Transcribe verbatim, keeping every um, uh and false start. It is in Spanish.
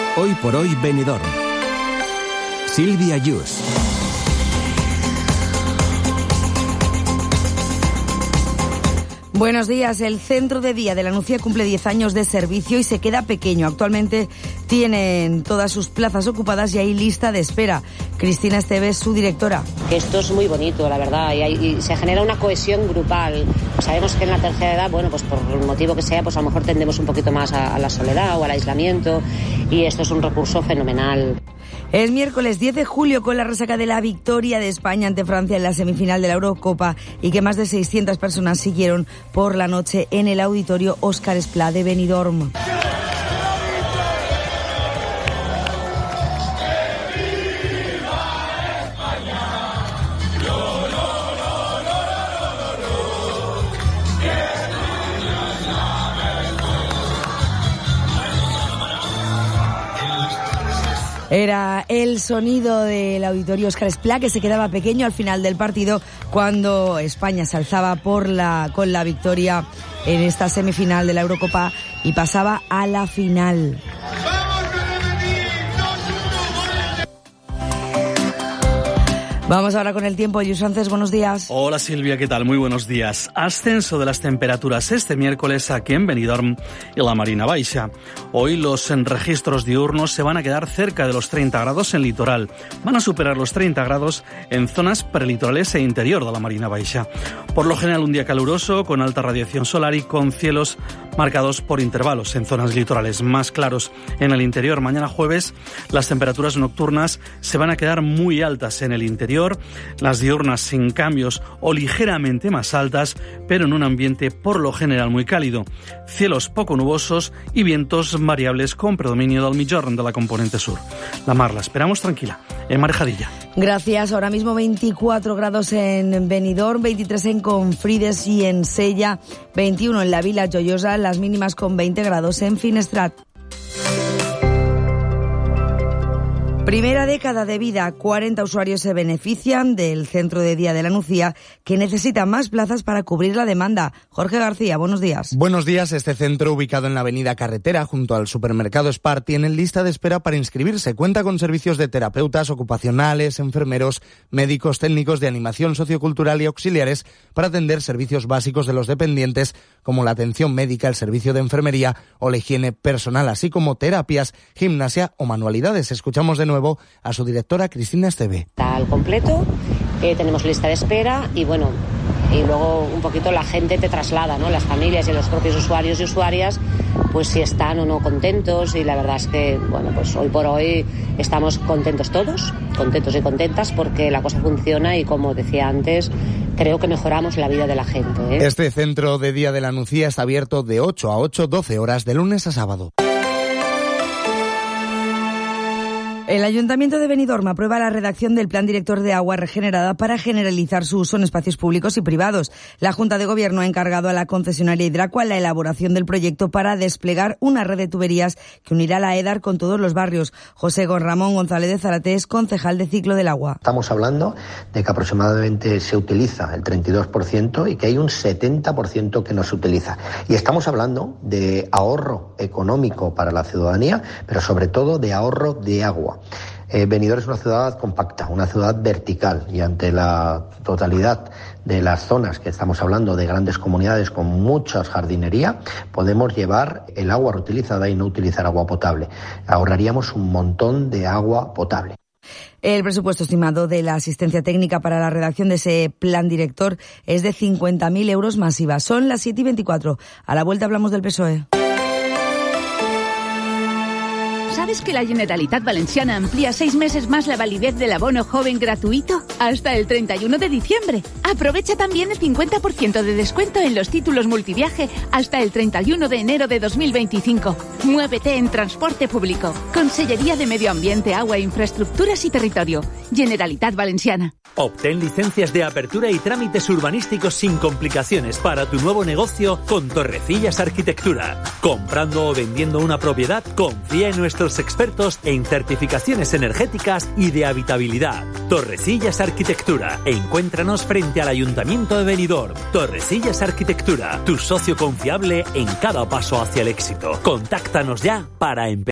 Hoy por hoy Benidorm. Silvia Yus. Buenos días. El centro de día de la Nucía cumple diez años de servicio y se queda pequeño. Actualmente tienen todas sus plazas ocupadas y hay lista de espera. Cristina Esteves, su directora. Esto es muy bonito, la verdad, y, hay, y se genera una cohesión grupal. Sabemos que en la tercera edad, bueno, pues por el motivo que sea, pues a lo mejor tendemos un poquito más a, a la soledad o al aislamiento, y esto es un recurso fenomenal. Es miércoles diez de julio con la resaca de la victoria de España ante Francia en la semifinal de la Eurocopa y que más de seiscientas personas siguieron por la noche en el auditorio Óscar Esplá de Benidorm. Era el sonido del auditorio Óscar Esplá, que se quedaba pequeño al final del partido cuando España se alzaba por la, con la victoria en esta semifinal de la Eurocopa y pasaba a la final. Vamos ahora con el tiempo. Lluís Sánchez, buenos días. Hola Silvia, ¿qué tal? Muy buenos días. Ascenso de las temperaturas este miércoles aquí en Benidorm y la Marina Baixa. Hoy los registros diurnos se van a quedar cerca de los treinta grados en litoral. Van a superar los treinta grados en zonas prelitorales e interior de la Marina Baixa. Por lo general un día caluroso, con alta radiación solar y con cielos marcados por intervalos en zonas litorales más claros. En el interior, mañana jueves, las temperaturas nocturnas se van a quedar muy altas en el interior. Las diurnas sin cambios o ligeramente más altas, pero en un ambiente por lo general muy cálido. Cielos poco nubosos y vientos variables con predominio del migjorn de la componente sur. La mar la esperamos tranquila, en Marejadilla. Gracias. Ahora mismo veinticuatro grados en Benidorm, veintitrés en Confrides y en Sella, veintiuno en la Vila Joiosa, las mínimas con veinte grados en Finestrat. Primera década de vida, cuarenta usuarios se benefician del centro de día de la Nucía, que necesita más plazas para cubrir la demanda. Jorge García, buenos días. Buenos días. Este centro, ubicado en la avenida Carretera, junto al supermercado Spar, tiene lista de espera para inscribirse. Cuenta con servicios de terapeutas ocupacionales, enfermeros, médicos, técnicos de animación sociocultural y auxiliares para atender servicios básicos de los dependientes, como la atención médica, el servicio de enfermería o la higiene personal, así como terapias, gimnasia o manualidades. Escuchamos de nuevo a su directora, Cristina Esteve. Está al completo, eh, tenemos lista de espera y bueno, y luego un poquito la gente te traslada, ¿no? Las familias y los propios usuarios y usuarias, pues si están o no contentos, y la verdad es que, bueno, pues hoy por hoy estamos contentos todos, contentos y contentas porque la cosa funciona y, como decía antes, creo que mejoramos la vida de la gente, ¿eh? Este centro de día de la Nucía está abierto de ocho a ocho, doce horas, de lunes a sábado. El Ayuntamiento de Benidorm aprueba la redacción del Plan Director de Agua Regenerada para generalizar su uso en espacios públicos y privados. La Junta de Gobierno ha encargado a la concesionaria Hidracua la elaboración del proyecto para desplegar una red de tuberías que unirá la EDAR con todos los barrios. José Ramón González de Zárate es concejal de Ciclo del Agua. Estamos hablando de que aproximadamente se utiliza el treinta y dos por ciento y que hay un setenta por ciento que no se utiliza. Y estamos hablando de ahorro económico para la ciudadanía, pero sobre todo de ahorro de agua. Eh, Benidorm es una ciudad compacta, una ciudad vertical, y ante la totalidad de las zonas que estamos hablando de grandes comunidades con mucha jardinería, podemos llevar el agua reutilizada y no utilizar agua potable. Ahorraríamos un montón de agua potable. El presupuesto estimado de la asistencia técnica para la redacción de ese plan director es de cincuenta mil euros más I V A. Son las siete y veinticuatro. A la vuelta hablamos del P S O E. ¿Sabes que la Generalitat Valenciana amplía seis meses más la validez del abono joven gratuito? Hasta el treinta y uno de diciembre. Aprovecha también el cincuenta por ciento de descuento en los títulos multiviaje hasta el treinta y uno de enero de dos mil veinticinco. Muévete en transporte público. Consellería de Medio Ambiente, Agua, Infraestructuras y Territorio. Generalitat Valenciana. Obtén licencias de apertura y trámites urbanísticos sin complicaciones para tu nuevo negocio con Torrecillas Arquitectura. Comprando o vendiendo una propiedad, confía en nuestros expertos en certificaciones energéticas y de habitabilidad. Torrecillas Arquitectura. Encuéntranos frente al Ayuntamiento de Benidorm. Torrecillas Arquitectura, tu socio confiable en cada paso hacia el éxito. Contáctanos ya para empezar.